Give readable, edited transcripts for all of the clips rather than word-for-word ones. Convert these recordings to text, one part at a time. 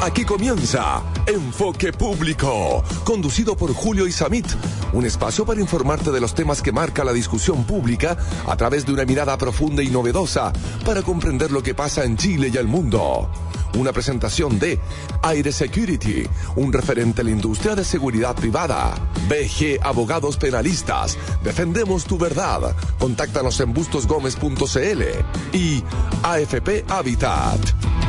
Aquí comienza Enfoque Público, conducido por Julio Isamit, un espacio para informarte de los temas que marca la discusión pública a través de una mirada profunda y novedosa para comprender lo que pasa en Chile y el mundo. Una presentación de Aire Security, un referente en la industria de seguridad privada. BG Abogados Penalistas, defendemos tu verdad. Contáctanos en bustosgomez.cl y AFP Habitat.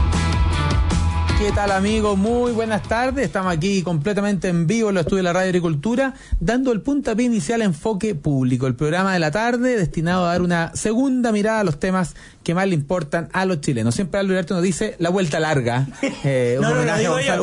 ¿Qué tal, amigos? Muy buenas tardes. Estamos aquí completamente en vivo en los estudios de la Radio Agricultura, dando el puntapié inicial a Enfoque Público, el programa de la tarde destinado a dar una segunda mirada a los temas que más le importan a los chilenos. Siempre Aldo Uriarte nos dice la vuelta larga, un homenaje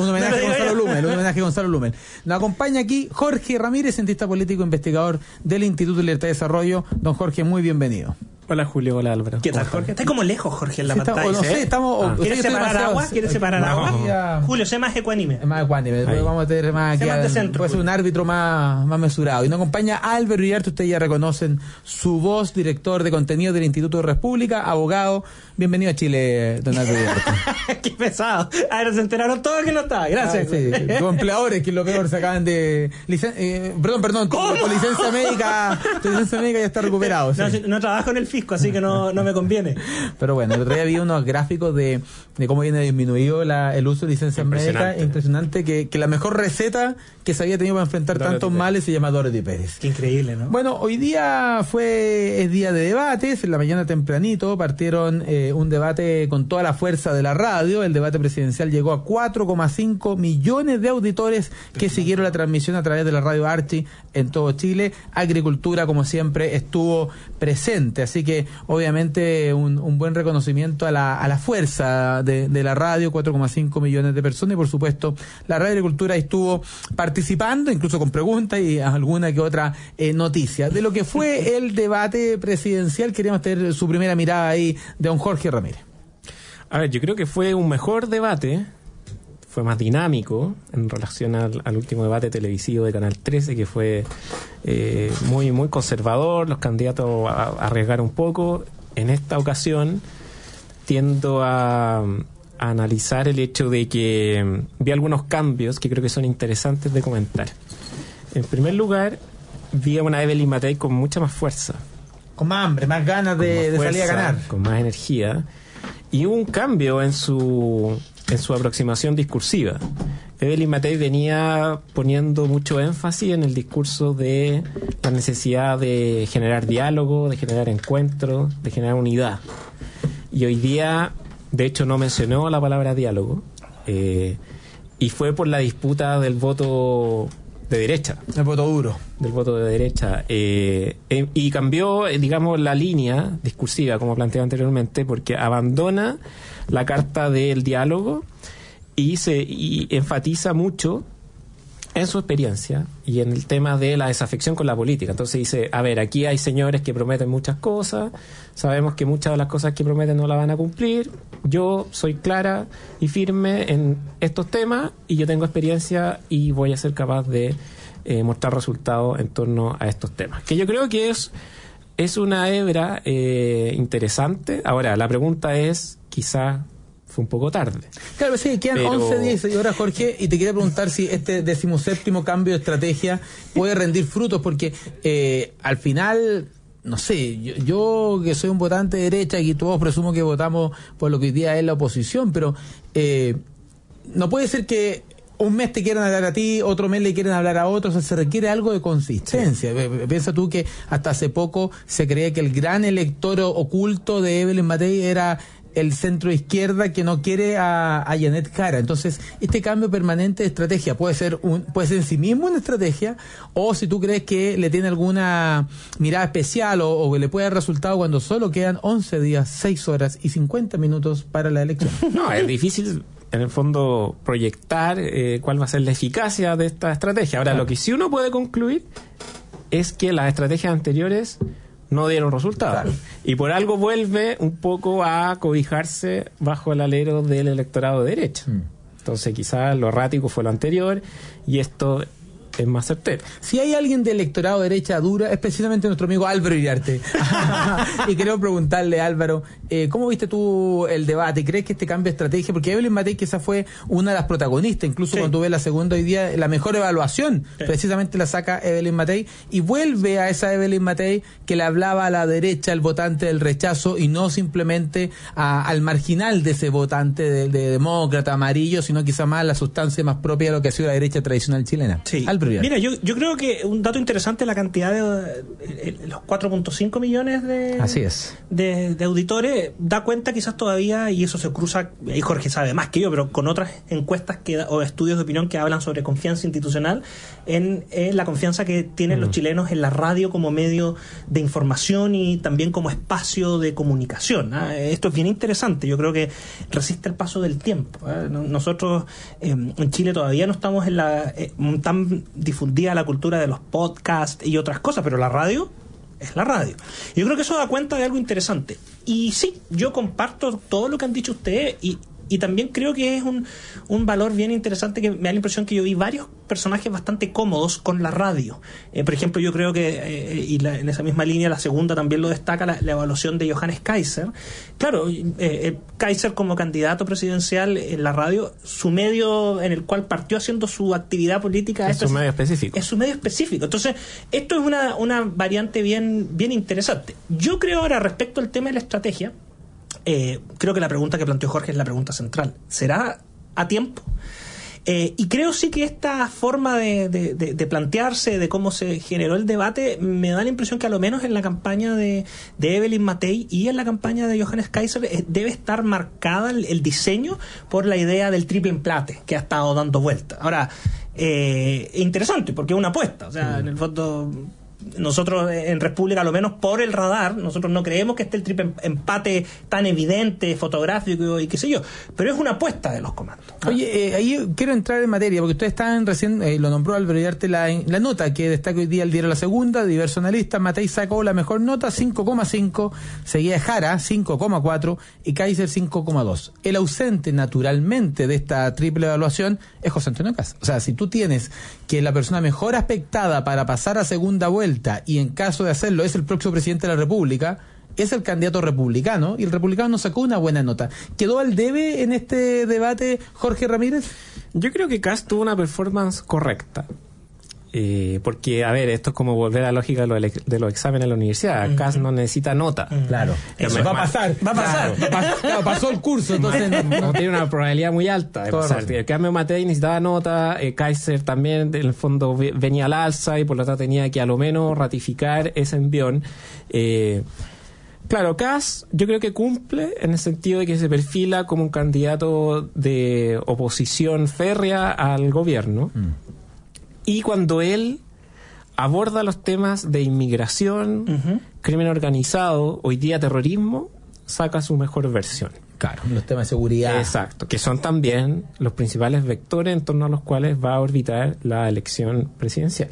a Gonzalo Blumel. Nos acompaña aquí Jorge Ramírez, cientista político e investigador del Instituto de Libertad y Desarrollo. Don Jorge, muy bienvenido. Hola Julio, hola Álvaro. ¿Qué tal, Jorge? Estás como lejos, Jorge, en la pantalla. No sé, estamos... ¿Quieres separar agua? ¿Quieres separar agua? Julio, sé más ecuánime. Más ecuánime. Después vamos a tener más aquí. Puede ser un árbitro más mesurado. Y nos acompaña Álvaro Uriarte. Ustedes ya reconocen su voz, director de contenido del Instituto de República, abogado. Bienvenido a Chile, don Álvaro Uriarte. Qué pesado. Ahora se enteraron todos que no estaba. Gracias. Sí. Los empleadores, que es lo peor, se acaban de... Perdón. Tu licencia médica ya está recuperado. Sí. No trabajo en el fisco, así que no me conviene. Pero bueno, el otro día vi unos gráficos de cómo viene disminuido el uso de licencias médicas. Impresionante, que la mejor receta que se había tenido para enfrentar tantos males se llama Dorothy Pérez. Qué increíble, ¿no? Bueno, hoy día es día de debates. En la mañana tempranito partieron un debate con toda la fuerza de la radio. El debate presidencial llegó a 4,5 millones de auditores que siguieron la transmisión a través de la radio Archi en todo Chile. Agricultura, como siempre, estuvo presente, así que obviamente un buen reconocimiento a la fuerza de la radio, 4,5 millones de personas, y por supuesto la Radio Agricultura estuvo participando, incluso con preguntas y alguna que otra noticia. De lo que fue el debate presidencial, queríamos tener su primera mirada ahí de don Jorge Ramírez. A ver, yo creo que fue un mejor debate, fue más dinámico en relación al último debate televisivo de Canal 13, que fue muy, muy conservador. Los candidatos arriesgaron un poco. En esta ocasión tiendo a analizar el hecho de que vi algunos cambios que creo que son interesantes de comentar. En primer lugar, vi a una Evelyn Matei con mucha más fuerza. Con más hambre, más ganas de salir a ganar. Con más energía. Y hubo un cambio en su aproximación discursiva. Evelyn Matei venía poniendo mucho énfasis en el discurso de la necesidad de generar diálogo, de generar encuentros, de generar unidad. Y hoy día, de hecho, no mencionó la palabra diálogo, y fue por la disputa del voto de derecha. El voto duro. Del voto de derecha. Y cambió, digamos, la línea discursiva, como planteaba anteriormente, porque abandona la carta del diálogo y enfatiza mucho en su experiencia y en el tema de la desafección con la política. Entonces dice, a ver, aquí hay señores que prometen muchas cosas, sabemos que muchas de las cosas que prometen no las van a cumplir, yo soy clara y firme en estos temas y yo tengo experiencia y voy a ser capaz de mostrar resultados en torno a estos temas. Que yo creo que es una hebra interesante. Ahora, la pregunta es, quizá fue un poco tarde. Claro, sí, quedan 11 días y ahora, Jorge, y te quería preguntar si este 17º cambio de estrategia puede rendir frutos, porque al final, no sé, yo que soy un votante de derecha y todos presumo que votamos por lo que hoy día es la oposición, pero no puede ser que un mes te quieran hablar a ti, otro mes le quieren hablar a otros. O sea, se requiere algo de consistencia. Sí. Piensa tú que hasta hace poco se creía que el gran elector oculto de Evelyn Matei era el centro izquierda que no quiere a Janet Jara. Entonces, este cambio permanente de estrategia puede ser en sí mismo una estrategia, o si tú crees que le tiene alguna mirada especial o que le puede dar resultado cuando solo quedan 11 días, 6 horas y 50 minutos para la elección. No, es difícil en el fondo proyectar cuál va a ser la eficacia de esta estrategia. Ahora, lo que sí uno puede concluir es que las estrategias anteriores no dieron resultados. Claro. Y por algo vuelve un poco a cobijarse bajo el alero del electorado de derecha. Entonces quizás lo errático fue lo anterior y esto es más certero. Si hay alguien del electorado derecha dura, es precisamente nuestro amigo Álvaro Iriarte. Y quiero preguntarle, Álvaro, ¿cómo viste tú el debate? ¿Crees que este cambio de estrategia? Porque Evelyn Matei quizá fue una de las protagonistas, incluso cuando tuve la segunda hoy día, la mejor evaluación, precisamente la saca Evelyn Matei, y vuelve a esa Evelyn Matei que le hablaba a la derecha, al votante del rechazo, y no simplemente al marginal de ese votante de demócrata, amarillo, sino quizá más la sustancia más propia de lo que ha sido la derecha tradicional chilena. Sí. Mira, yo creo que un dato interesante, la cantidad de los 4.5 millones de auditores, da cuenta quizás todavía, y eso se cruza, y Jorge sabe más que yo, pero con otras encuestas o estudios de opinión que hablan sobre confianza institucional, en la confianza que tienen los chilenos en la radio como medio de información y también como espacio de comunicación. Esto es bien interesante, yo creo que resiste el paso del tiempo. Nosotros en Chile todavía no estamos en tan difundida la cultura de los podcasts y otras cosas, pero la radio es la radio. Yo creo que eso da cuenta de algo interesante. Y sí, yo comparto todo lo que han dicho ustedes y también creo que es un valor bien interesante, que me da la impresión que yo vi varios personajes bastante cómodos con la radio. Por ejemplo, yo creo que, en esa misma línea, la segunda también lo destaca, la evaluación de Johannes Kaiser. Claro, Kaiser como candidato presidencial en la radio, su medio en el cual partió haciendo su actividad política es su medio específico. Es su medio específico. Entonces, esto es una variante bien interesante. Yo creo ahora, respecto al tema de la estrategia, creo que la pregunta que planteó Jorge es la pregunta central. ¿Será a tiempo? Y creo sí que esta forma de plantearse, de cómo se generó el debate, me da la impresión que a lo menos en la campaña de Evelyn Matei y en la campaña de Johannes Kaiser debe estar marcada el diseño por la idea del triple empate que ha estado dando vuelta. Ahora, interesante, porque es una apuesta. O sea, en el fondo, nosotros en República, a lo menos por el radar, nosotros no creemos que esté el triple empate tan evidente, fotográfico y qué sé yo, pero es una apuesta de los comandos. Oye, ahí quiero entrar en materia, porque ustedes están recién, lo nombró Álvaro Iriarte, la nota que destaca hoy día el diario La Segunda, diversos analistas. Matei sacó la mejor nota, 5,5, seguía Jara, 5,4 y Kaiser, 5,2. El ausente, naturalmente, de esta triple evaluación es José Antonio Kast. O sea, si tú tienes que la persona mejor aspectada para pasar a segunda vuelta, y en caso de hacerlo es el próximo presidente de la República, es el candidato republicano, y el republicano sacó una buena nota. ¿Quedó al debe en este debate Jorge Ramírez? Yo creo que Kast tuvo una performance correcta. Porque, a ver, esto es como volver a la lógica de los exámenes en la universidad. Kast no necesita nota. Claro. Eso va a pasar. Claro, pasó el curso, entonces no tiene una probabilidad muy alta de pasar. El cambio Matei necesitaba nota, Kaiser también, en el fondo, venía al alza y por lo tanto tenía que a lo menos ratificar ese envión. Claro, Kast yo creo que cumple en el sentido de que se perfila como un candidato de oposición férrea al gobierno. Y cuando él aborda los temas de inmigración, crimen organizado, hoy día terrorismo, saca su mejor versión. Claro, los temas de seguridad. Exacto, que son también los principales vectores en torno a los cuales va a orbitar la elección presidencial.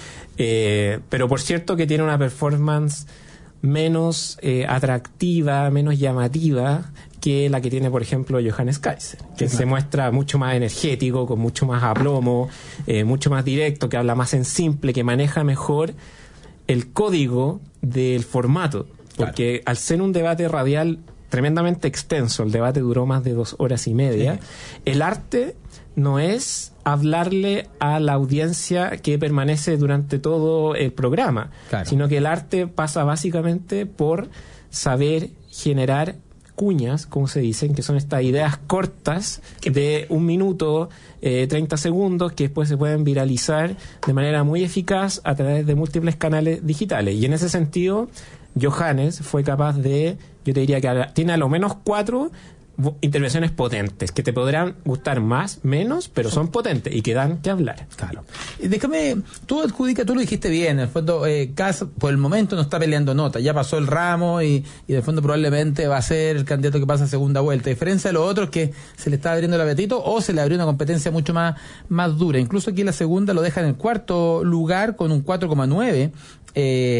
Pero por cierto que tiene una performance menos atractiva, menos llamativa que la que tiene, por ejemplo, Johannes Kaiser, que se muestra mucho más energético, con mucho más aplomo, mucho más directo, que habla más en simple, que maneja mejor el código del formato. Porque al ser un debate radial tremendamente extenso, el debate duró más de 2 horas y media, el arte no es hablarle a la audiencia que permanece durante todo el programa, sino que el arte pasa básicamente por saber generar cuñas, como se dicen, que son estas ideas cortas de 1 minuto, 30 segundos, que después se pueden viralizar de manera muy eficaz a través de múltiples canales digitales. Y en ese sentido, Johannes fue capaz de, yo te diría que tiene a lo menos 4 intervenciones potentes, que te podrán gustar más, menos, pero son potentes y que dan que hablar. Claro. Déjame, tú lo dijiste bien, en el fondo, Kast por el momento no está peleando nota, ya pasó el ramo y de fondo probablemente va a ser el candidato que pasa a segunda vuelta, a diferencia de los otros que se le está abriendo el apetito o se le abrió una competencia mucho más dura. Incluso aquí la segunda lo deja en el 4º lugar con un 4,9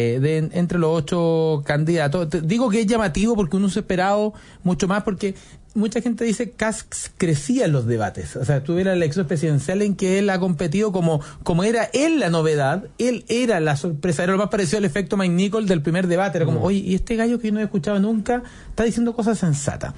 entre los 8 candidatos. Digo que es llamativo porque uno se ha esperado mucho más, porque mucha gente dice Kast crecía en los debates. O sea, tuviera la elección presidencial en que él ha competido como era él la novedad, él era la sorpresa, era lo más parecido al efecto Mike Nichols del primer debate. Era como, oye, y este gallo que yo no he escuchado nunca está diciendo cosas sensatas.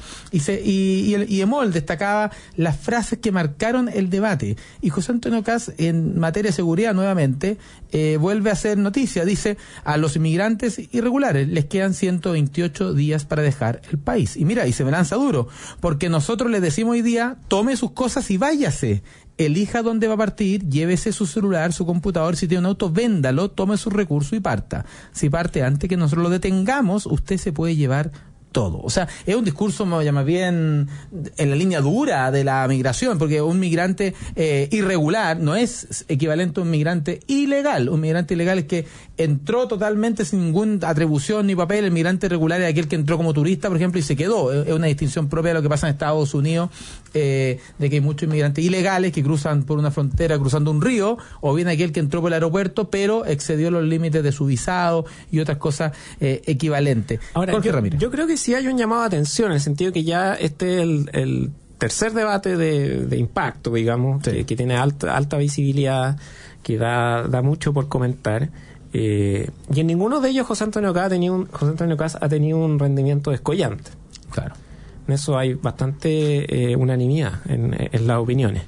Y Emol destacaba las frases que marcaron el debate. Y José Antonio Kast, en materia de seguridad nuevamente, vuelve a hacer noticia. Dice, a los inmigrantes irregulares les quedan 128 días para dejar el país. Y mira, y se me lanza duro, porque nosotros les decimos hoy día, tome sus cosas y váyase. Elija dónde va a partir, llévese su celular, su computador, si tiene un auto, véndalo, tome sus recursos y parta. Si parte antes que nosotros lo detengamos, usted se puede llevar todo. O sea, es un discurso más bien en la línea dura de la migración, porque un migrante irregular no es equivalente a un migrante ilegal. Un migrante ilegal es que entró totalmente sin ninguna atribución ni papel. El migrante irregular es aquel que entró como turista, por ejemplo, y se quedó. Es una distinción propia de lo que pasa en Estados Unidos, de que hay muchos inmigrantes ilegales que cruzan por una frontera cruzando un río, o bien aquel que entró por el aeropuerto pero excedió los límites de su visado y otras cosas equivalentes. Ahora, Jorge Ramírez. Yo creo que sí hay un llamado de atención, en el sentido que ya este es el tercer debate de impacto, digamos, sí, que tiene alta visibilidad, que da mucho por comentar. Y en ninguno de ellos José Antonio Kast ha tenido un rendimiento descollante. Claro. En eso hay bastante unanimidad en las opiniones.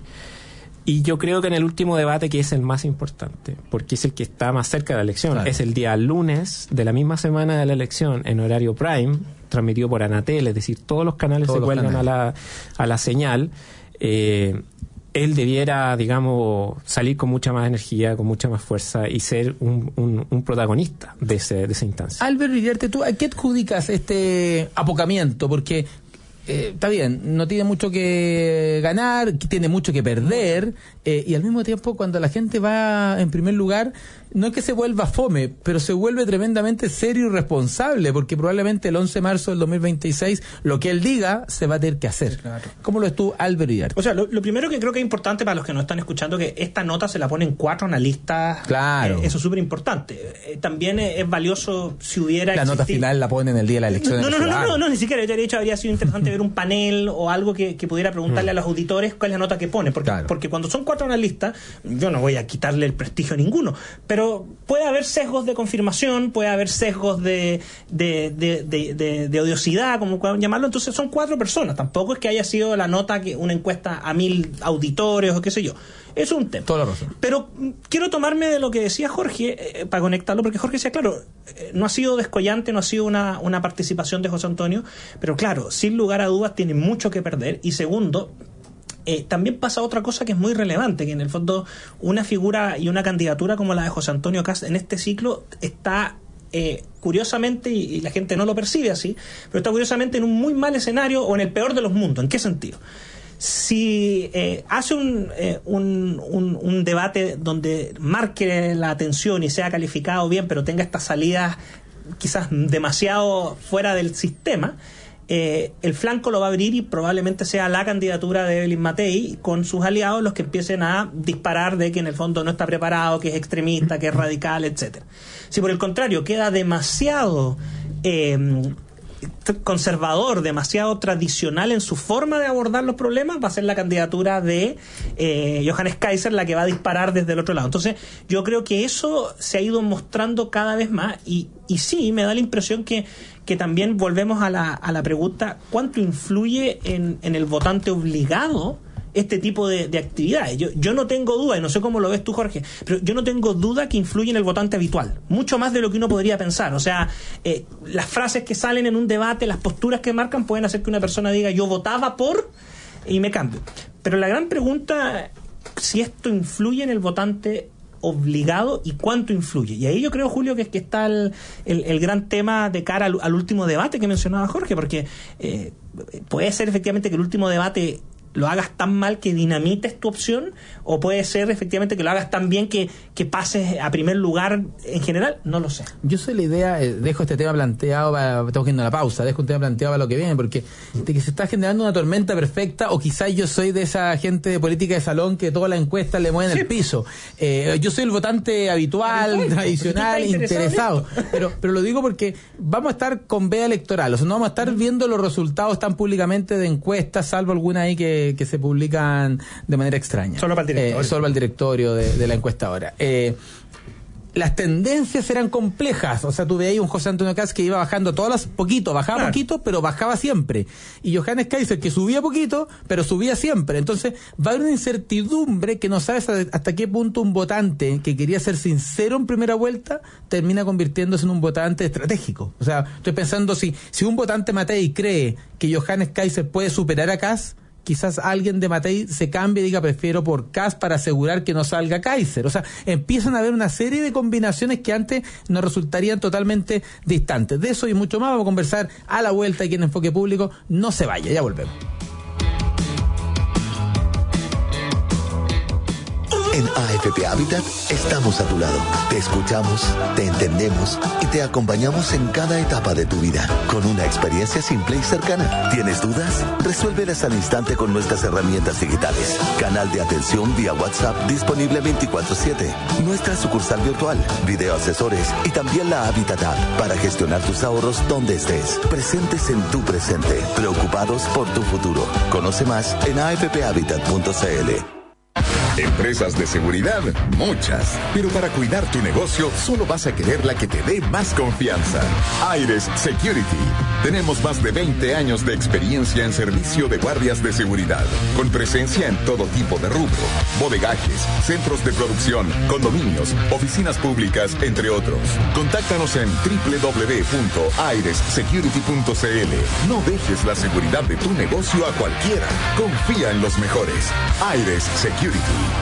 Y yo creo que en el último debate, que es el más importante, porque es el que está más cerca de la elección, claro, es el día lunes de la misma semana de la elección, en horario prime, transmitido por Anatel, es decir, todos los canales se cuelgan a la señal. Él debiera, digamos, salir con mucha más energía, con mucha más fuerza y ser un protagonista de esa instancia. Albert Rivierte, ¿tú a qué adjudicas este apocamiento? Porque está bien, no tiene mucho que ganar, tiene mucho que perder, y al mismo tiempo cuando la gente va en primer lugar, no es que se vuelva fome, pero se vuelve tremendamente serio y responsable, porque probablemente el 11 de marzo del 2026 lo que él diga se va a tener que hacer. Sí, claro. ¿Cómo lo ves tú, Albert Iriarte? O sea, lo primero que creo que es importante para los que nos están escuchando, que esta nota se la ponen 4 analistas. Claro. Eso es súper importante. También es valioso si hubiera la nota final la ponen el día de la elección. No, ni siquiera. Yo, de hecho, habría sido interesante ver un panel o algo que pudiera preguntarle a los auditores cuál es la nota que pone, porque cuando son 4 analistas, yo no voy a quitarle el prestigio a ninguno, pero puede haber sesgos de confirmación, puede haber sesgos de odiosidad, como puedan llamarlo. Entonces son 4 personas, tampoco es que haya sido la nota que una encuesta a 1000 auditores o qué sé yo. Eso es un tema. Toda la razón. Pero quiero tomarme de lo que decía Jorge, para conectarlo, porque Jorge decía, claro, no ha sido descollante, no ha sido una participación de José Antonio, pero claro, sin lugar a dudas tiene mucho que perder. Y segundo, también pasa otra cosa que es muy relevante, que en el fondo una figura y una candidatura como la de José Antonio Kast en este ciclo está curiosamente, y la gente no lo percibe así, pero está curiosamente en un muy mal escenario, o en el peor de los mundos. ¿En qué sentido? Si hace un debate donde marque la atención y sea calificado bien, pero tenga estas salidas quizás demasiado fuera del sistema, el flanco lo va a abrir y probablemente sea la candidatura de Evelyn Matei con sus aliados los que empiecen a disparar de que en el fondo no está preparado, que es extremista, que es radical, etcétera. Si por el contrario queda demasiado conservador, demasiado tradicional en su forma de abordar los problemas, va a ser la candidatura de Johannes Kaiser la que va a disparar desde el otro lado. Entonces yo creo que eso se ha ido mostrando cada vez más, y sí, me da la impresión que también volvemos a la pregunta: ¿cuánto influye en el votante obligado este tipo de actividades? Yo no tengo duda, y no sé cómo lo ves tú, Jorge, pero yo no tengo duda que influye en el votante habitual, mucho más de lo que uno podría pensar. O sea, las frases que salen en un debate, las posturas que marcan pueden hacer que una persona diga yo votaba por y me cambio. Pero la gran pregunta, si esto influye en el votante obligado y cuánto influye. Y ahí yo creo, Julio, que está el gran tema de cara al último debate que mencionaba Jorge, porque puede ser efectivamente que el último debate lo hagas tan mal que dinamites tu opción, o puede ser efectivamente que lo hagas tan bien que pases a primer lugar en general. No lo sé. Yo soy la idea, dejo este tema planteado estamos yendo a la pausa, dejo un tema planteado para lo que viene, porque de que se está generando una tormenta perfecta, o quizás yo soy de esa gente de política de salón que todas las encuestas le mueven el piso. Yo soy el votante habitual, tradicional, interesado. Pero lo digo porque vamos a estar con veda electoral, o sea, no vamos a estar viendo los resultados tan públicamente de encuestas, salvo algunas ahí que se publican de manera extraña. Solo para el directorio. Solo para el directorio de la encuestadora. Las tendencias eran complejas, o sea, tú veías un José Antonio Kast que iba bajando bajaba poquito, pero bajaba siempre. Y Johannes Kaiser que subía poquito, pero subía siempre. Entonces, va a haber una incertidumbre que no sabes hasta qué punto un votante que quería ser sincero en primera vuelta termina convirtiéndose en un votante estratégico. O sea, estoy pensando si un votante Matei cree que Johannes Kaiser puede superar a Kast, quizás alguien de Matei se cambie y diga prefiero por Kast para asegurar que no salga Kaiser. O sea, empiezan a haber una serie de combinaciones que antes nos resultarían totalmente distantes. De eso y mucho más vamos a conversar a la vuelta aquí en Enfoque Público. No se vaya, ya volvemos. En AFP Habitat estamos a tu lado. Te escuchamos, te entendemos y te acompañamos en cada etapa de tu vida con una experiencia simple y cercana. ¿Tienes dudas? Resuélvelas al instante con nuestras herramientas digitales. Canal de atención vía WhatsApp disponible 24/7. Nuestra sucursal virtual, video asesores y también la Habitat App para gestionar tus ahorros donde estés. Presentes en tu presente, preocupados por tu futuro. Conoce más en afphabitat.cl. Empresas de seguridad, muchas. Pero para cuidar tu negocio, solo vas a querer la que te dé más confianza. Aires Security. Tenemos más de 20 años de experiencia en servicio de guardias de seguridad, con presencia en todo tipo de rubro: bodegajes, centros de producción, condominios, oficinas públicas, entre otros. Contáctanos en www.airessecurity.cl. No dejes la seguridad de tu negocio a cualquiera. Confía en los mejores. Aires Security.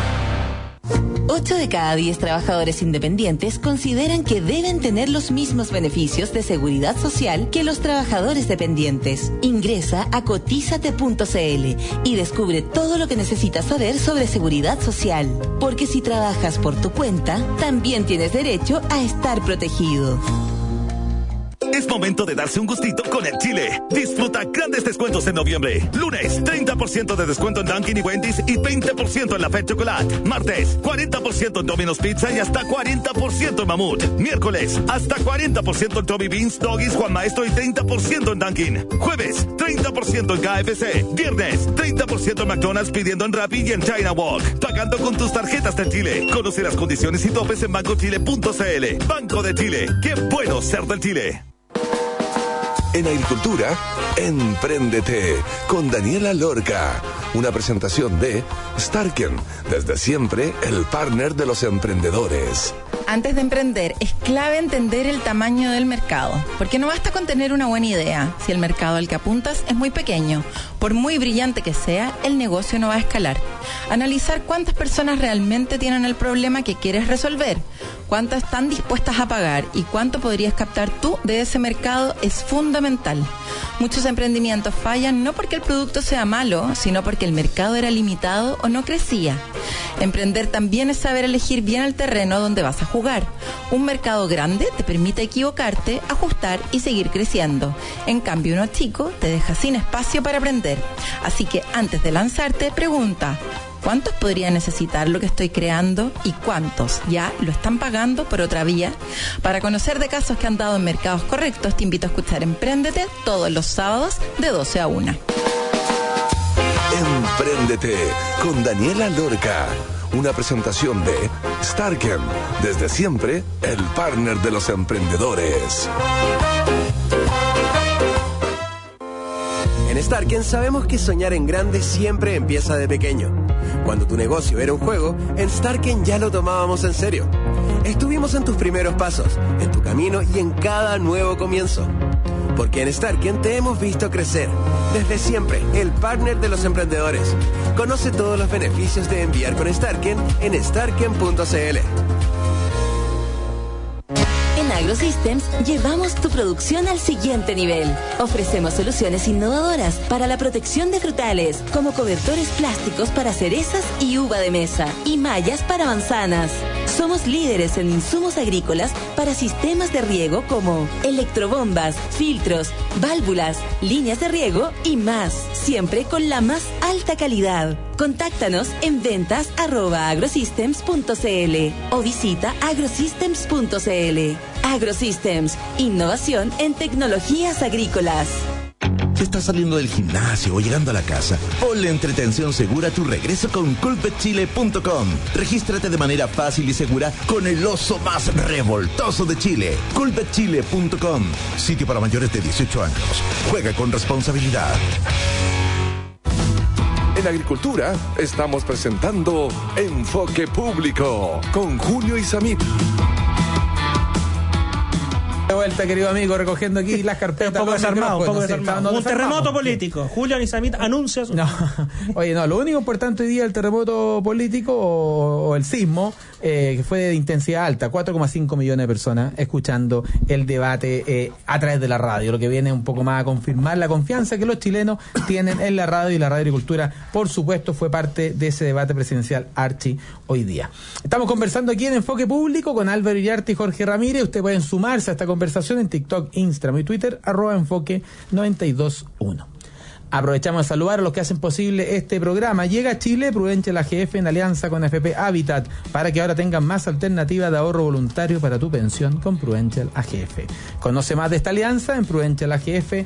8 de cada 10 trabajadores independientes consideran que deben tener los mismos beneficios de seguridad social que los trabajadores dependientes. Ingresa a cotizate.cl y descubre todo lo que necesitas saber sobre seguridad social. Porque si trabajas por tu cuenta, también tienes derecho a estar protegido. Es momento de darse un gustito con el Chile. Disfruta grandes descuentos en noviembre. Lunes, 30% de descuento en Dunkin' y Wendy's y 20% en la Fête Chocolat. Martes, 40% en Domino's Pizza y hasta 40% en Mamut. Miércoles, hasta 40% en Tommy Beans, Doggies, Juan Maestro y 30% en Dunkin'. Jueves, 30% en KFC. Viernes, 30% en McDonald's pidiendo en Rappi y en China Walk. Pagando con tus tarjetas del Chile. Conoce las condiciones y topes en bancochile.cl. Banco de Chile. ¡Qué bueno ser del Chile! En agricultura, Empréndete con Daniela Lorca. Una presentación de Starken, desde siempre el partner de los emprendedores. Antes de emprender, es clave entender el tamaño del mercado, porque no basta con tener una buena idea si el mercado al que apuntas es muy pequeño. Por muy brillante que sea, el negocio no va a escalar. Analizar cuántas personas realmente tienen el problema que quieres resolver, cuántas están dispuestas a pagar y cuánto podrías captar tú de ese mercado es fundamental. Muchos emprendimientos fallan no porque el producto sea malo, sino porque el mercado era limitado o no crecía. Emprender también es saber elegir bien el terreno donde vas a jugar. Un mercado grande te permite equivocarte, ajustar y seguir creciendo. En cambio, uno chico te deja sin espacio para aprender. Así que antes de lanzarte, pregunta: ¿cuántos podría necesitar lo que estoy creando? ¿Y cuántos ya lo están pagando por otra vía? Para conocer de casos que han dado en mercados correctos, te invito a escuchar Empréndete todos los sábados de 12 a 1. Empréndete con Daniela Lorca. Una presentación de Starken, desde siempre el partner de los emprendedores. En Starken sabemos que soñar en grande siempre empieza de pequeño. Cuando tu negocio era un juego, en Starken ya lo tomábamos en serio. Estuvimos en tus primeros pasos, en tu camino y en cada nuevo comienzo. Porque en Starken te hemos visto crecer. Desde siempre, el partner de los emprendedores. Conoce todos los beneficios de enviar con Starken en starken.cl. En AgroSystems llevamos tu producción al siguiente nivel. Ofrecemos soluciones innovadoras para la protección de frutales, como cobertores plásticos para cerezas y uva de mesa, y mallas para manzanas. Somos líderes en insumos agrícolas para sistemas de riego como electrobombas, filtros, válvulas, líneas de riego y más, siempre con la más alta calidad. Contáctanos en ventas@agrosystems.cl o visita agrosystems.cl. AgroSystems, innovación en tecnologías agrícolas. Si estás saliendo del gimnasio o llegando a la casa, ponle entretención segura a tu regreso con culpetchile.com. Regístrate de manera fácil y segura con el oso más revoltoso de Chile. culpetchile.com, sitio para mayores de 18 años. Juega con responsabilidad. En Agricultura estamos presentando Enfoque Público con Julio Isamit. De vuelta, querido amigo, recogiendo aquí las carpetas. Un poco desarmado. Un terremoto político. Julio Isamit anuncia su... Oye, lo único importante hoy día el terremoto político o el sismo, que fue de intensidad alta, 4,5 millones de personas escuchando el debate a través de la radio, lo que viene un poco más a confirmar la confianza que los chilenos tienen en la radio, y la Radio Agricultura, por supuesto, fue parte de ese debate presidencial hoy día. Estamos conversando aquí en Enfoque Público con Álvaro Iriarte y Jorge Ramírez. Ustedes pueden sumarse a esta conversación en TikTok, Instagram y Twitter, @enfoque921. Aprovechamos de saludar a los que hacen posible este programa. Llega a Chile Prudential AGF en alianza con FP Habitat para que ahora tengan más alternativas de ahorro voluntario para tu pensión con Prudential AGF. Conoce más de esta alianza en prudentialagf.cl.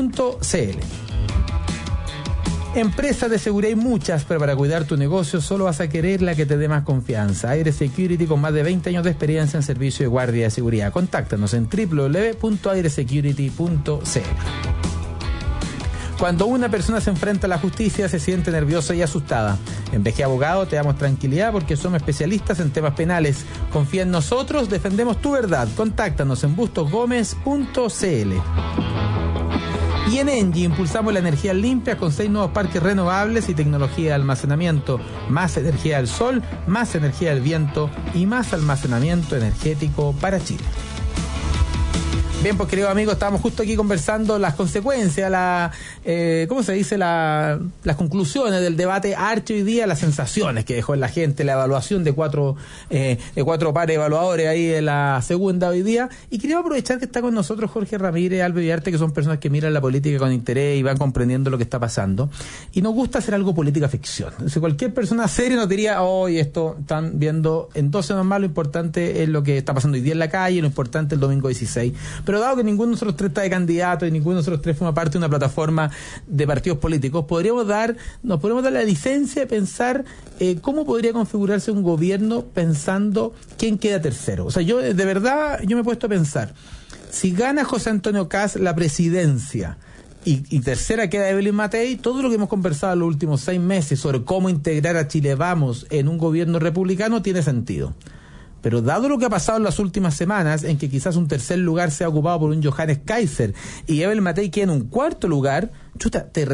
Empresas de seguridad hay muchas, pero para cuidar tu negocio solo vas a querer la que te dé más confianza. Aire Security, con más de 20 años de experiencia en servicio de guardia de seguridad. Contáctanos en www.airesecurity.cl. Cuando una persona se enfrenta a la justicia, se siente nerviosa y asustada. En VG Abogado te damos tranquilidad porque somos especialistas en temas penales. Confía en nosotros, defendemos tu verdad. Contáctanos en bustosgomez.cl. Y en Engie impulsamos la energía limpia con 6 nuevos parques renovables y tecnología de almacenamiento. Más energía del sol, más energía del viento y más almacenamiento energético para Chile. Bien, pues queridos amigos, estábamos justo aquí conversando las consecuencias, ¿cómo se dice? Las conclusiones del debate hoy día, las sensaciones que dejó en la gente, la evaluación de cuatro pares evaluadores ahí de la segunda hoy día. Y quería aprovechar que está con nosotros Jorge Ramírez, Álvaro Iriarte, que son personas que miran la política con interés y van comprendiendo lo que está pasando. Y nos gusta hacer algo política ficción. Si cualquier persona seria nos diría, esto están viendo, entonces nomás lo importante es lo que está pasando hoy día en la calle, lo importante es el domingo 16. Pero dado que ninguno de nosotros tres está de candidato y ninguno de nosotros tres forma parte de una plataforma de partidos políticos, nos podríamos dar la licencia de pensar cómo podría configurarse un gobierno pensando quién queda tercero. O sea, yo me he puesto a pensar, si gana José Antonio Kast la presidencia y tercera queda Evelyn Matei, todo lo que hemos conversado en los últimos 6 meses sobre cómo integrar a Chile Vamos en un gobierno republicano tiene sentido. Pero dado lo que ha pasado en las últimas semanas, en que quizás un tercer lugar sea ocupado por un Johannes Kaiser y Evelyn Matei queda en un cuarto lugar, te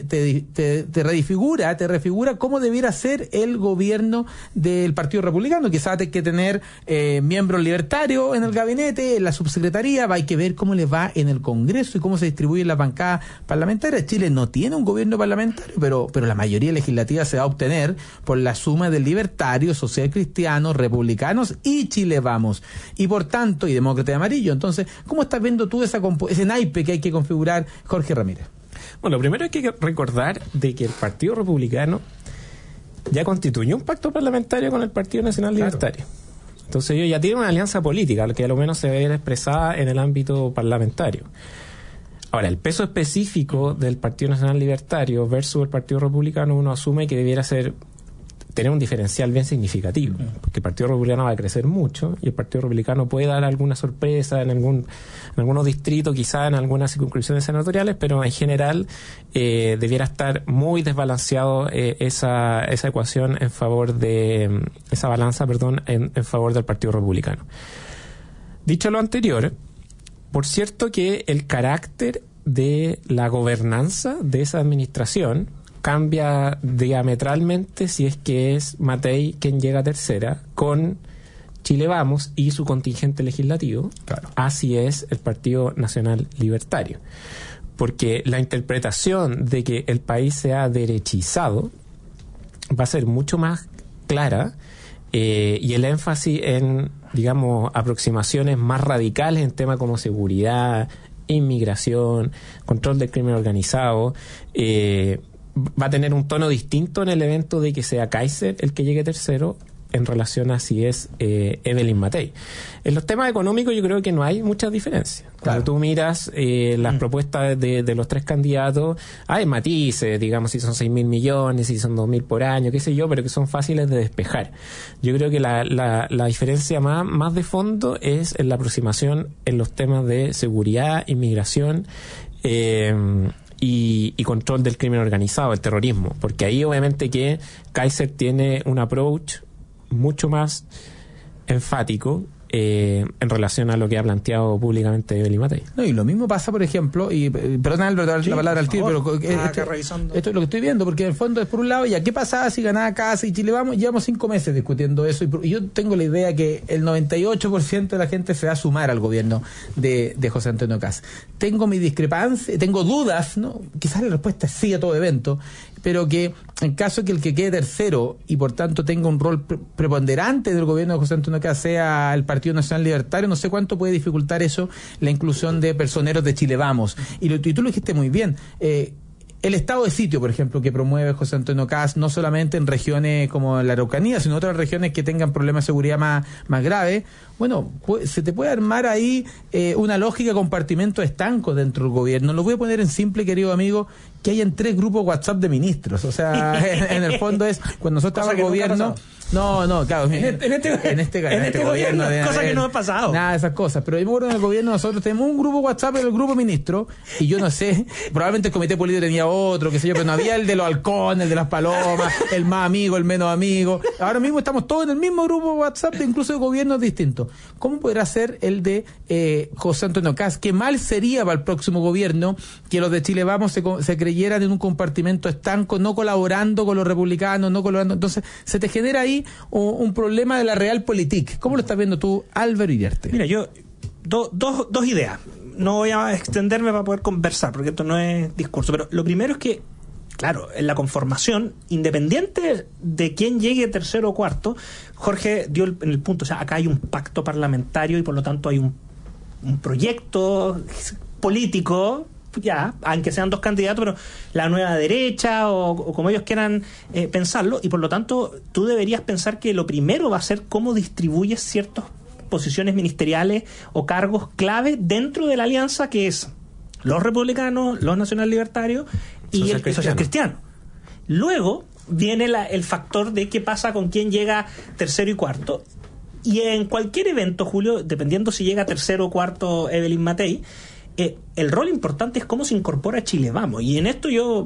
refigura cómo debiera ser el gobierno del Partido Republicano. Quizás hay que tener miembros libertarios en el gabinete, en la subsecretaría, hay que ver cómo les va en el Congreso y cómo se distribuye la bancada parlamentaria. Chile no tiene un gobierno parlamentario, pero la mayoría legislativa se va a obtener por la suma de libertarios, socialcristianos, republicanos y Chile Vamos. Y por tanto, y demócrata y amarillo. Entonces, ¿cómo estás viendo tú ese naipe que hay que configurar, Jorge Ramírez? Bueno, primero hay que recordar de que el Partido Republicano ya constituyó un pacto parlamentario con el Partido Nacional Libertario. Entonces ellos ya tienen una alianza política, que a lo menos se ve expresada en el ámbito parlamentario. Ahora, el peso específico del Partido Nacional Libertario versus el Partido Republicano, uno asume que debiera tener un diferencial bien significativo, porque el Partido Republicano va a crecer mucho y el Partido Republicano puede dar alguna sorpresa en algunos distritos, quizá en algunas circunscripciones senatoriales, pero en general debiera estar muy desbalanceado esa ecuación en favor de esa balanza, en favor del Partido Republicano. Dicho lo anterior, por cierto que el carácter de la gobernanza de esa administración cambia diametralmente si es que es Matei quien llega tercera, con Chile Vamos y su contingente legislativo, así es el Partido Nacional Libertario. Porque la interpretación de que el país se ha derechizado va a ser mucho más clara, y el énfasis en, digamos, aproximaciones más radicales en temas como seguridad, inmigración, control del crimen organizado, va a tener un tono distinto en el evento de que sea Kaiser el que llegue tercero en relación a si es Evelyn Matei. En los temas económicos yo creo que no hay muchas diferencias. Cuando tú miras las propuestas de los tres candidatos, hay matices, digamos, si son 6.000 millones, si son 2.000 por año, qué sé yo, pero que son fáciles de despejar. Yo creo que la diferencia más de fondo es en la aproximación en los temas de seguridad, inmigración, y control del crimen organizado, el terrorismo, porque ahí obviamente que Kaiser tiene un approach mucho más enfático en relación a lo que ha planteado públicamente Evelyn Matei. No, y lo mismo pasa, por ejemplo, y perdón Álvaro, la palabra al tiro, pero esto es lo que estoy viendo, porque en el fondo es por un lado, ya qué pasaba si ganaba Casa y Chile Vamos, llevamos 5 meses discutiendo eso, y yo tengo la idea que el 98% de la gente se va a sumar al gobierno de José Antonio Kast. Tengo mi discrepancia, tengo dudas, ¿no? Quizás la respuesta es sí a todo evento, pero que en caso que el que quede tercero y por tanto tenga un rol preponderante del gobierno de José Antonio Kast sea el Partido Nacional Libertario, no sé cuánto puede dificultar eso la inclusión de personeros de Chile Vamos. Y tú lo dijiste muy bien. El estado de sitio, por ejemplo, que promueve José Antonio Kast, no solamente en regiones como la Araucanía, sino en otras regiones que tengan problemas de seguridad más graves, bueno, se te puede armar ahí una lógica de compartimento estanco dentro del gobierno. Lo voy a poner en simple, querido amigo, que hayan 3 grupos WhatsApp de ministros. O sea, en el fondo es, cuando nosotros estábamos en gobierno... No, claro, en este gobierno cosa que no ha pasado. Nada de esas cosas, pero en el gobierno nosotros tenemos un grupo WhatsApp en el grupo ministro, y yo no sé, probablemente el comité político tenía otro, qué sé yo, pero no había el de los halcones, el de las palomas, el más amigo, el menos amigo. Ahora mismo estamos todos en el mismo grupo WhatsApp, incluso de gobiernos distintos. ¿Cómo podrá ser el de José Antonio Kast? Qué mal sería para el próximo gobierno que los de Chile Vamos se creyeran en un compartimento estanco, no colaborando con los republicanos, no colaborando. Entonces se te genera ahí un problema de la realpolitik. ¿Cómo lo estás viendo tú, Álvaro Iriarte? Mira, yo dos ideas. No voy a extenderme para poder conversar, porque esto no es discurso, pero lo primero es que, claro, en la conformación, independiente de quién llegue tercero o cuarto, Jorge dio en el punto, o sea, acá hay un pacto parlamentario y por lo tanto hay un proyecto político, ya, aunque sean 2 candidatos, pero la nueva derecha o como ellos quieran pensarlo, y por lo tanto tú deberías pensar que lo primero va a ser cómo distribuyes ciertas posiciones ministeriales o cargos clave dentro de la alianza, que es los republicanos, los nacional libertarios y el social cristiano. Luego viene el factor de qué pasa con quién llega tercero y cuarto, y en cualquier evento, Julio, dependiendo si llega tercero o cuarto Evelyn Matei, el rol importante es cómo se incorpora Chile Vamos, y en esto yo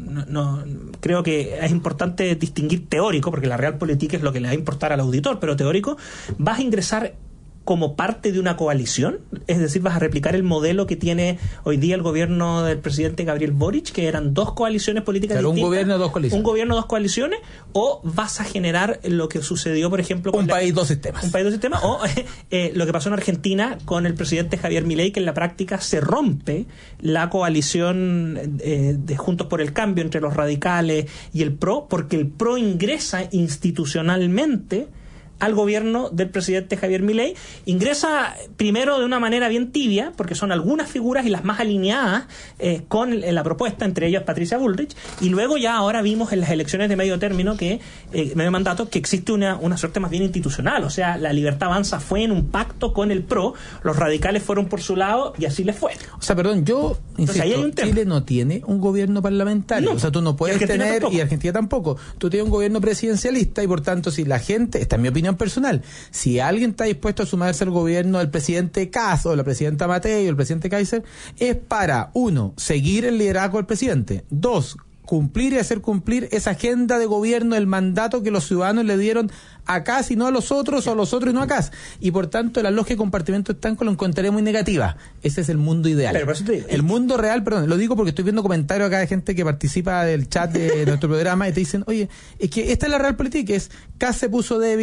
no creo que es importante distinguir teórico, porque la realpolitik es lo que le va a importar al auditor, pero teórico, vas a ingresar como parte de una coalición, es decir, vas a replicar el modelo que tiene hoy día el gobierno del presidente Gabriel Boric, que eran 2 coaliciones políticas distintas. Un gobierno, 2 coaliciones. Un gobierno, 2 coaliciones, o vas a generar lo que sucedió, por ejemplo... Un país, 2 sistemas. Un país, 2 sistemas, o lo que pasó en Argentina con el presidente Javier Milei, que en la práctica se rompe la coalición de Juntos por el Cambio entre los radicales y el PRO, porque el PRO ingresa institucionalmente al gobierno del presidente Javier Milei. Ingresa primero de una manera bien tibia, porque son algunas figuras y las más alineadas con la propuesta, entre ellas Patricia Bullrich, y luego ya ahora vimos en las elecciones de medio término, medio mandato, que existe una suerte más bien institucional. O sea, la Libertad Avanza fue en un pacto con el PRO, los radicales fueron por su lado y así les fue. O sea, perdón, yo insisto, ahí hay un Chile no tiene un gobierno parlamentario. No, o sea, tú no puedes tener, tampoco. Y Argentina tampoco. Tú tienes un gobierno presidencialista, y por tanto, si la gente, esta es mi opinión personal, si alguien está dispuesto a sumarse al gobierno del presidente Kast o la presidenta Matei o el presidente Kaiser, es para, 1, seguir el liderazgo del presidente, 2, cumplir y hacer cumplir esa agenda de gobierno, el mandato que los ciudadanos le dieron a Kast y no a los otros, o a los otros y no a Kast. Y por tanto, la lógica de compartimento estanco lo encontraré muy negativa. Ese es el mundo ideal. El mundo real, perdón, lo digo porque estoy viendo comentarios acá de gente que participa del chat de nuestro programa y te dicen, oye, es que esta es la realpolitik, es Kast se puso débil,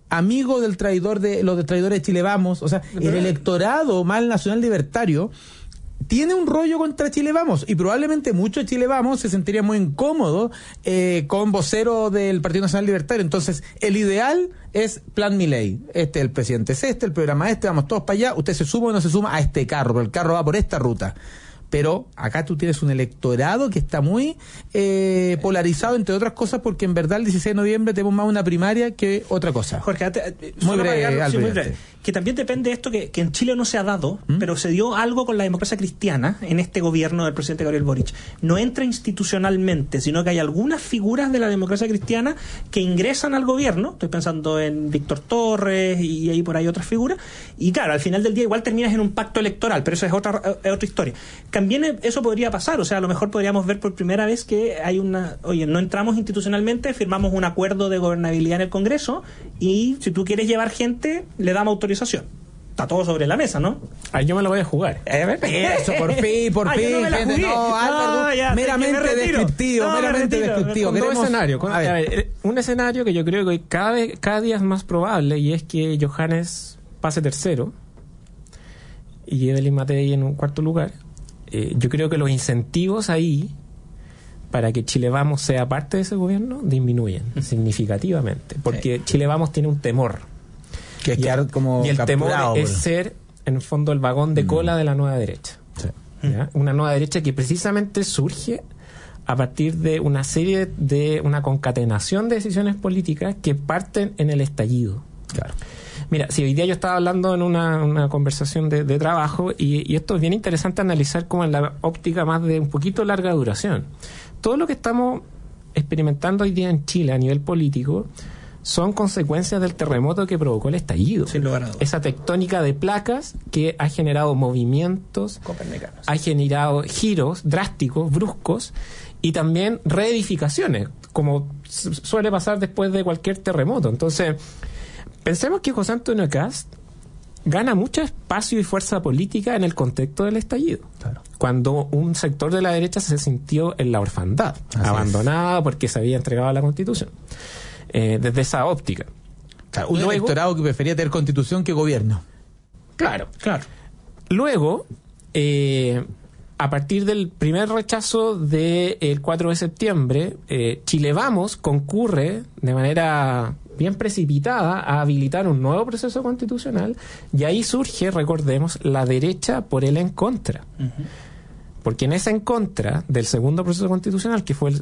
amigo del traidor de los traidores de Chile Vamos. O sea, el electorado más nacional libertario tiene un rollo contra Chile Vamos, y probablemente muchos de Chile Vamos se sentirían muy incómodos con vocero del Partido Nacional Libertario. Entonces, el ideal es Plan Milei. El presidente es el programa vamos todos para allá, usted se suma o no se suma a este carro, pero el carro va por esta ruta. Pero acá tú tienes un electorado que está muy polarizado, entre otras cosas, porque en verdad el 16 de noviembre tenemos más una primaria que otra cosa. Jorge, muy breve. Que también depende de esto que en Chile no se ha dado, pero se dio algo con la democracia cristiana en este gobierno del presidente Gabriel Boric. No entra institucionalmente, sino que hay algunas figuras de la democracia cristiana que ingresan al gobierno. Estoy pensando en Víctor Torres y ahí por ahí otras figuras. Y claro, al final del día igual terminas en un pacto electoral, pero eso es otra historia. También eso podría pasar, o sea, a lo mejor podríamos ver por primera vez que hay no entramos institucionalmente, firmamos un acuerdo de gobernabilidad en el Congreso y si tú quieres llevar gente, le damos autorización. Está todo sobre la mesa, ¿no? Yo me lo voy a jugar. Eso, por fin, gente. Meramente descriptivo. Con dos escenarios. Un escenario que yo creo que cada día es más probable, y es que Johannes pase tercero y Evelyn Matei en un cuarto lugar. Yo creo que los incentivos ahí para que Chile Vamos sea parte de ese gobierno disminuyen significativamente, porque Chile Vamos tiene un temor, que es quedar como y el temor es ser en el fondo el vagón de cola de la nueva derecha. Una nueva derecha que precisamente surge a partir de una serie de una concatenación de decisiones políticas que parten en el estallido. Claro. Mira, si hoy día yo estaba hablando en una conversación de trabajo, y esto es bien interesante analizar como en la óptica más de un poquito larga duración. Todo lo que estamos experimentando hoy día en Chile a nivel político son consecuencias del terremoto que provocó el estallido. Sin lugar a dudas. Esa tectónica de placas que ha generado movimientos, ha generado giros drásticos, bruscos, y también reedificaciones, como suele pasar después de cualquier terremoto. Entonces, pensemos que José Antonio Kast gana mucho espacio y fuerza política en el contexto del estallido. Claro. Cuando un sector de la derecha se sintió en la orfandad, abandonado porque se había entregado a la Constitución. Desde esa óptica. Claro, un electorado que prefería tener Constitución que gobierno. Claro. Luego, a partir del primer rechazo del 4 de septiembre, Chile Vamos concurre de manera bien precipitada a habilitar un nuevo proceso constitucional, y ahí surge, recordemos, la derecha por el en contra. Porque en ese en contra del segundo proceso constitucional, que fueron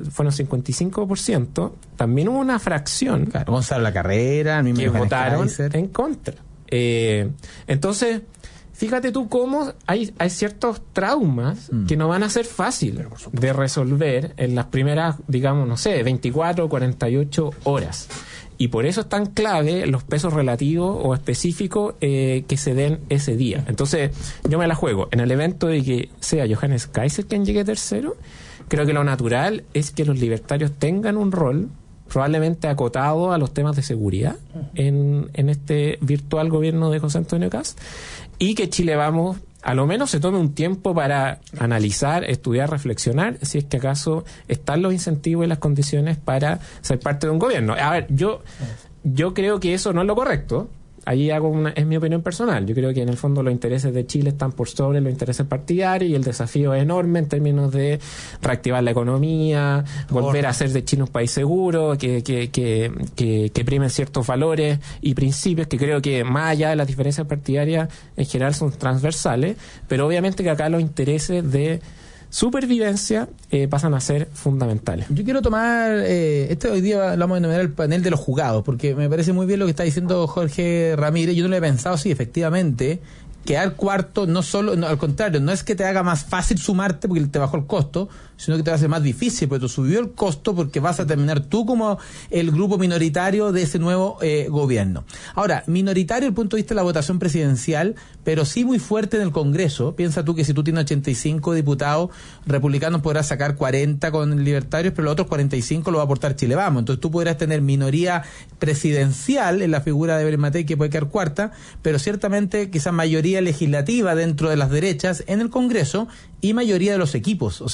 55%, también hubo una fracción, Gonzalo Lacarrera, que votaron en contra. Entonces, fíjate tú cómo hay ciertos traumas que no van a ser fáciles de resolver en las primeras, 24 o 48 horas. Y por eso es tan clave los pesos relativos o específicos que se den ese día. Entonces, yo me la juego. En el evento de que sea Johannes Kaiser quien llegue tercero, creo que lo natural es que los libertarios tengan un rol probablemente acotado a los temas de seguridad en este virtual gobierno de José Antonio Kast, y que Chile Vamos a lo menos se tome un tiempo para analizar, estudiar, reflexionar si es que acaso están los incentivos y las condiciones para ser parte de un gobierno. A ver, yo creo que eso no es lo correcto. Ahí es mi opinión personal. Yo creo que en el fondo los intereses de Chile están por sobre los intereses partidarios, y el desafío es enorme en términos de reactivar la economía, volver a hacer de Chile un país seguro, que primen ciertos valores y principios que creo que más allá de las diferencias partidarias en general son transversales, pero obviamente que acá los intereses de supervivencia pasan a ser fundamentales. Yo quiero tomar hoy día lo vamos a enumerar el panel de los jugados, porque me parece muy bien lo que está diciendo Jorge Ramírez. Yo no lo he pensado, sí, efectivamente quedar cuarto al contrario, no es que te haga más fácil sumarte porque te bajó el costo, sino que te va a hacer más difícil, porque te subió el costo porque vas a terminar tú como el grupo minoritario de ese nuevo gobierno. Ahora, minoritario desde el punto de vista de la votación presidencial, pero sí muy fuerte en el Congreso. Piensa tú que si tú tienes 85 diputados, republicanos podrás sacar 40 con libertarios, pero los otros 45 lo va a aportar Chile Vamos. Entonces tú podrás tener minoría presidencial en la figura de Evelyn Matei, que puede quedar cuarta, pero ciertamente quizás mayoría legislativa dentro de las derechas en el Congreso y mayoría de los equipos. O sea, tampoco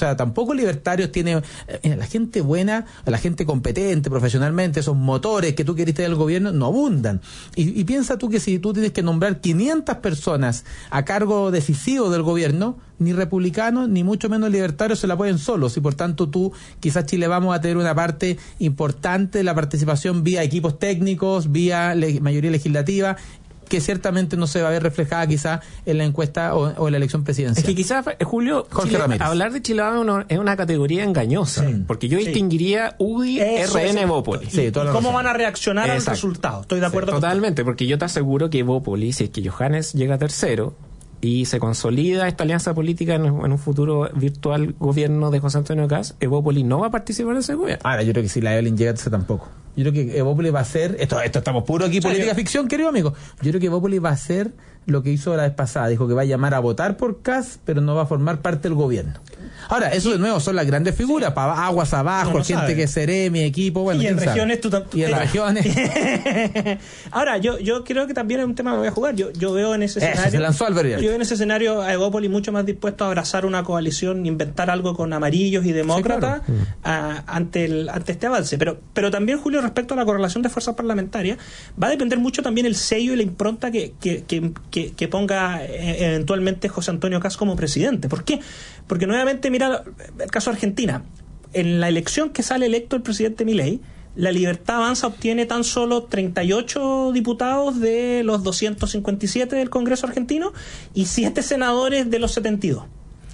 pocos libertarios tiene... la gente buena, la gente competente profesionalmente, esos motores que tú querés tener del gobierno, no abundan. Y piensa tú que si tú tienes que nombrar 500 personas a cargo decisivo del gobierno, ni republicanos, ni mucho menos libertarios se la pueden solos, y por tanto tú, quizás Chile Vamos a tener una parte importante de la participación vía equipos técnicos, vía mayoría legislativa, que ciertamente no se va a ver reflejada quizás en la encuesta o en la elección presidencial. Es que quizás, Julio, hablar de Chile Vamos es una categoría engañosa, porque yo distinguiría UDI, RN, Evópolis. Sí, ¿cómo van a reaccionar al resultado? Estoy de acuerdo totalmente, porque yo te aseguro que Evópolis, si es que Johannes llega tercero y se consolida esta alianza política en un futuro virtual gobierno de José Antonio Kast, Evópolis no va a participar en ese gobierno. Ahora, yo creo que si la Evelyn llega tercero tampoco. Yo creo que Evópolis va a ser... Esto estamos puro aquí, política ficción, querido amigo. Yo creo que Evópolis va a ser lo que hizo la vez pasada. Dijo que va a llamar a votar por Kast, pero no va a formar parte del gobierno. Ahora, eso de nuevo son las grandes figuras, para aguas abajo, gente sabe. Que seré mi equipo, bueno, y en regiones y en regiones. Ahora, yo creo que también es un tema que voy a jugar. Yo veo en ese escenario. Se lanzó Álvaro Iriarte. Yo veo en ese escenario a Evópolis mucho más dispuesto a abrazar una coalición, inventar algo con amarillos y demócratas ante este avance. Pero también, Julio, respecto a la correlación de fuerzas parlamentarias, va a depender mucho también el sello y la impronta que ponga eventualmente José Antonio Kast como presidente. ¿Por qué? Porque nuevamente, mira el caso de Argentina. En la elección que sale electo el presidente Milei, la Libertad Avanza obtiene tan solo 38 diputados de los 257 del Congreso argentino y 7 senadores de los 72.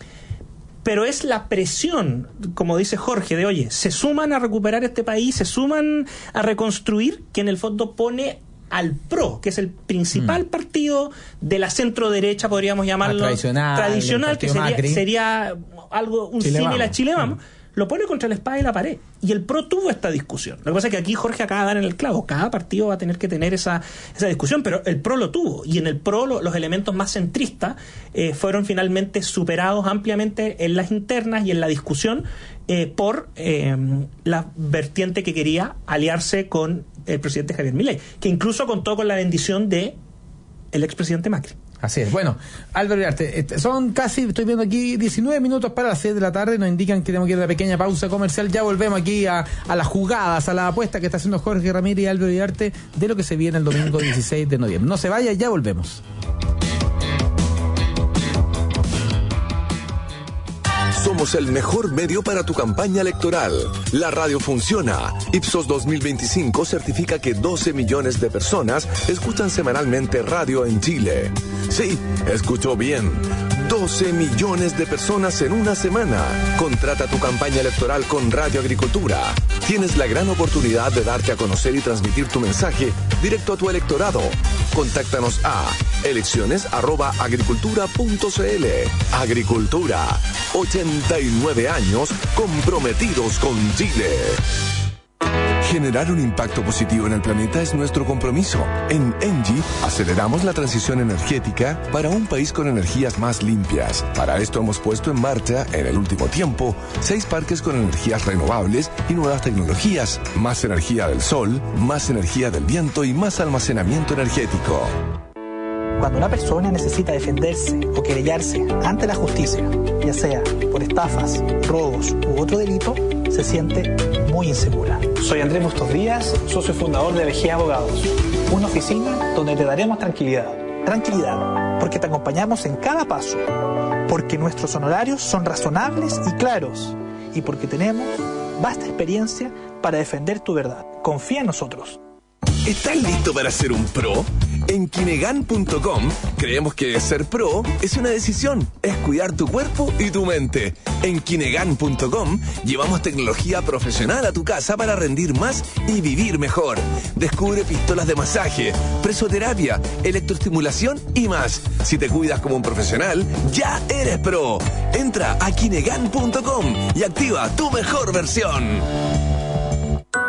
Pero es la presión, como dice Jorge, de oye, se suman a recuperar este país, se suman a reconstruir, que en el fondo pone al PRO, que es el principal partido de la centro derecha, podríamos llamarlo tradicional, que sería algo, un símil a Chile Vamos, lo pone contra la espada y la pared. Y el PRO tuvo esta discusión. Lo que pasa es que aquí Jorge acaba de dar en el clavo. Cada partido va a tener que tener esa discusión, pero el PRO lo tuvo. Y en el PRO los elementos más centristas fueron finalmente superados ampliamente en las internas y en la discusión por la vertiente que quería aliarse con el presidente Javier Milei, que incluso contó con la bendición de el expresidente Macri. Así es. Bueno, Álvaro Iriarte, son casi, estoy viendo aquí, 19 minutos para las 6 de la tarde. Nos indican que tenemos que ir a una pequeña pausa comercial. Ya volvemos aquí a las jugadas, a la apuesta que está haciendo Jorge Ramírez y Álvaro Iriarte de lo que se viene el domingo 16 de noviembre. No se vaya, ya volvemos. Somos el mejor medio para tu campaña electoral. La radio funciona. Ipsos 2025 certifica que 12 millones de personas escuchan semanalmente radio en Chile. Sí, escuchó bien. 12 millones de personas en una semana. Contrata tu campaña electoral con Radio Agricultura. Tienes la gran oportunidad de darte a conocer y transmitir tu mensaje directo a tu electorado. Contáctanos a elecciones@agricultura.cl. Agricultura, 89 años comprometidos con Chile. Generar un impacto positivo en el planeta es nuestro compromiso. En Engie aceleramos la transición energética para un país con energías más limpias. Para esto hemos puesto en marcha, en el último tiempo, 6 parques con energías renovables y nuevas tecnologías. Más energía del sol, más energía del viento y más almacenamiento energético. Cuando una persona necesita defenderse o querellarse ante la justicia, ya sea por estafas, robos u otro delito, se siente muy insegura. Soy Andrés Bustos Díaz, socio fundador de BG Abogados. Una oficina donde te daremos tranquilidad. Tranquilidad, porque te acompañamos en cada paso. Porque nuestros honorarios son razonables y claros. Y porque tenemos vasta experiencia para defender tu verdad. Confía en nosotros. ¿Estás listo para ser un pro? En Kinegan.com creemos que ser pro es una decisión, es cuidar tu cuerpo y tu mente. En Kinegan.com llevamos tecnología profesional a tu casa para rendir más y vivir mejor. Descubre pistolas de masaje, presoterapia, electroestimulación y más. Si te cuidas como un profesional, ya eres pro. Entra a Kinegan.com y activa tu mejor versión. Hay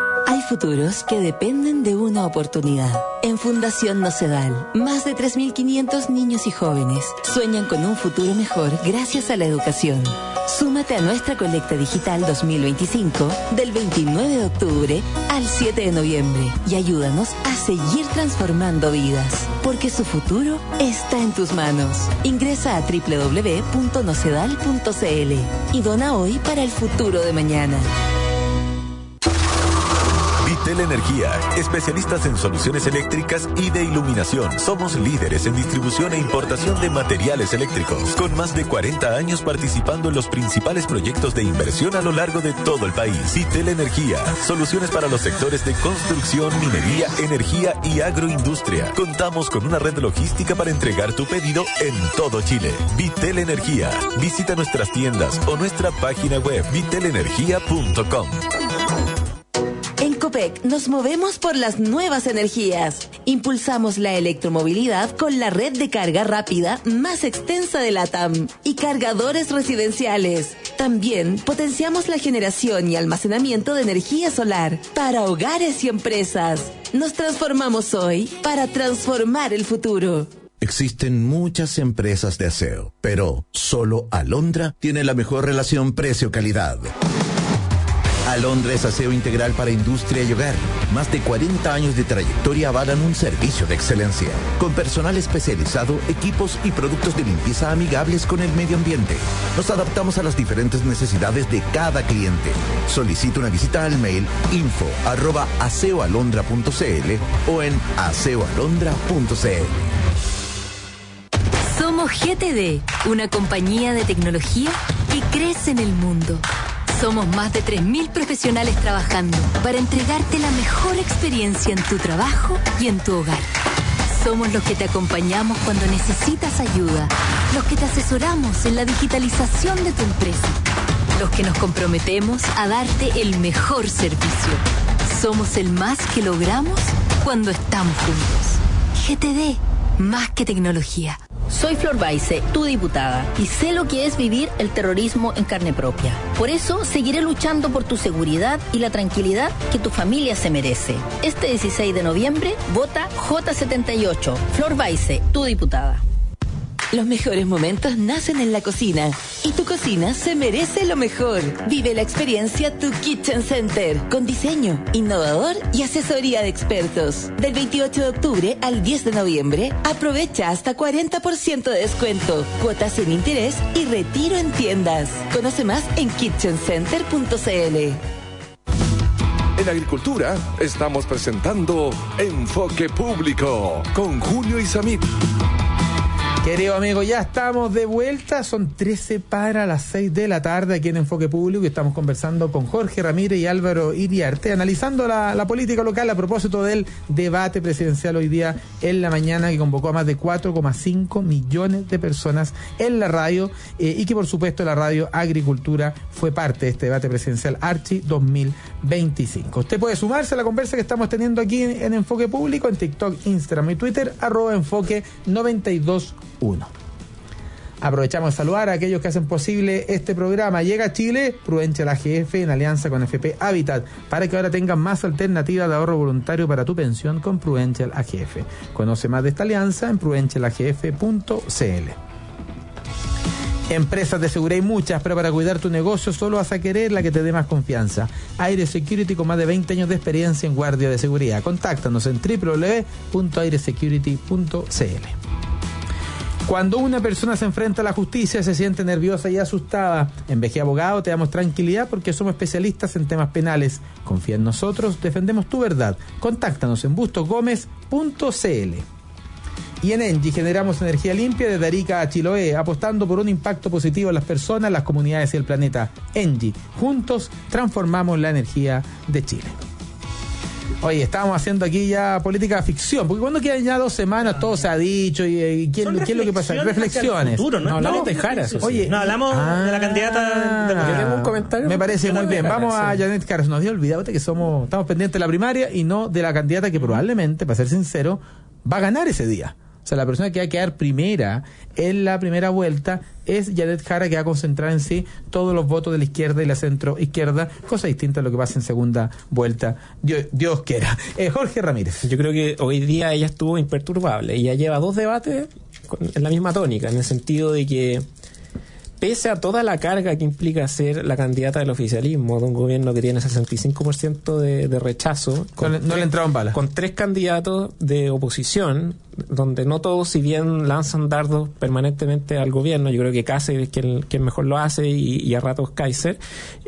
futuros que dependen de una oportunidad. En Fundación Nocedal, más de 3.500 niños y jóvenes sueñan con un futuro mejor gracias a la educación. Súmate a nuestra colecta digital 2025 del 29 de octubre al 7 de noviembre y ayúdanos a seguir transformando vidas, porque su futuro está en tus manos. Ingresa a www.nocedal.cl y dona hoy para el futuro de mañana. Vitel Energía, especialistas en soluciones eléctricas y de iluminación. Somos líderes en distribución e importación de materiales eléctricos, con más de 40 años participando en los principales proyectos de inversión a lo largo de todo el país. Vitel Energía, soluciones para los sectores de construcción, minería, energía y agroindustria. Contamos con una red logística para entregar tu pedido en todo Chile. Vitel Energía, visita nuestras tiendas o nuestra página web vitelenergia.com. En Copec nos movemos por las nuevas energías. Impulsamos la electromovilidad con la red de carga rápida más extensa de LATAM y cargadores residenciales. También potenciamos la generación y almacenamiento de energía solar para hogares y empresas. Nos transformamos hoy para transformar el futuro. Existen muchas empresas de aseo, pero solo Alondra tiene la mejor relación precio-calidad. Alondra es aseo integral para industria y hogar. Más de 40 años de trayectoria avalan un servicio de excelencia, con personal especializado, equipos y productos de limpieza amigables con el medio ambiente. Nos adaptamos a las diferentes necesidades de cada cliente. Solicita una visita al mail info@aseoalondra.cl o en aseoalondra.cl. Somos GTD, una compañía de tecnología que crece en el mundo. Somos más de 3.000 profesionales trabajando para entregarte la mejor experiencia en tu trabajo y en tu hogar. Somos los que te acompañamos cuando necesitas ayuda, los que te asesoramos en la digitalización de tu empresa, los que nos comprometemos a darte el mejor servicio. Somos el más que logramos cuando estamos juntos. GTD, más que tecnología. Soy Flor Baise, tu diputada, y sé lo que es vivir el terrorismo en carne propia. Por eso seguiré luchando por tu seguridad y la tranquilidad que tu familia se merece. Este 16 de noviembre, vota J78. Flor Baise, tu diputada. Los mejores momentos nacen en la cocina y tu cocina se merece lo mejor. Vive la experiencia Tu Kitchen Center con diseño, innovador y asesoría de expertos. Del 28 de octubre al 10 de noviembre, aprovecha hasta 40% de descuento, cuotas sin interés y retiro en tiendas. Conoce más en kitchencenter.cl. En Agricultura estamos presentando Enfoque Público con Julio Isamit. Querido amigo, ya estamos de vuelta, son 13 para las 6 de la tarde aquí en Enfoque Público y estamos conversando con Jorge Ramírez y Álvaro Iriarte, analizando la política local a propósito del debate presidencial hoy día en la mañana que convocó a más de 4,5 millones de personas en la radio y que por supuesto la radio Agricultura fue parte de este debate presidencial Archi 2025. Usted puede sumarse a la conversa que estamos teniendo aquí en Enfoque Público en TikTok, Instagram y Twitter, @enfoque921. Aprovechamos de saludar a aquellos que hacen posible este programa. Llega a Chile Prudential AGF en alianza con FP Habitat para que ahora tengan más alternativas de ahorro voluntario para tu pensión con Prudential AGF. Conoce más de esta alianza en prudentialagf.cl. Empresas de seguridad hay muchas, pero para cuidar tu negocio solo vas a querer la que te dé más confianza. Aire Security, con más de 20 años de experiencia en guardia de seguridad. Contáctanos en www.airesecurity.cl. Cuando una persona se enfrenta a la justicia, se siente nerviosa y asustada. En VG Abogado te damos tranquilidad porque somos especialistas en temas penales. Confía en nosotros, defendemos tu verdad. Contáctanos en bustosgomez.cl. Y en Engie generamos energía limpia desde Arica a Chiloé, apostando por un impacto positivo en las personas, las comunidades y el planeta. Engie, juntos transformamos la energía de Chile. Oye, estábamos haciendo aquí ya política ficción, porque cuando quedan ya 2 semanas todo se ha dicho y ¿qué es lo que pasa? Reflexiones. Futuro, ¿no? Hablamos de Jara, eso sí. Oye, no, hablamos de la candidata. ¿Tenemos un comentario? Me parece muy bien. Jara, vamos a Janet Jara. Nos había olvidado que estamos pendientes de la primaria y no de la candidata que probablemente, para ser sincero, va a ganar ese día. O O sea, la persona que va a quedar primera en la primera vuelta es Janet Jara, que va a concentrar en sí todos los votos de la izquierda y la centro izquierda, cosa distinta a lo que pasa en segunda vuelta. Dios quiera. Jorge Ramírez. Yo creo que hoy día ella estuvo imperturbable. Ella lleva 2 debates en la misma tónica, en el sentido de que pese a toda la carga que implica ser la candidata del oficialismo de un gobierno que tiene 65% de rechazo, no le entraron balas, con 3 candidatos de oposición, donde no todos, si bien lanzan dardos permanentemente al gobierno, yo creo que Kaiser es quien mejor lo hace y a ratos Kaiser,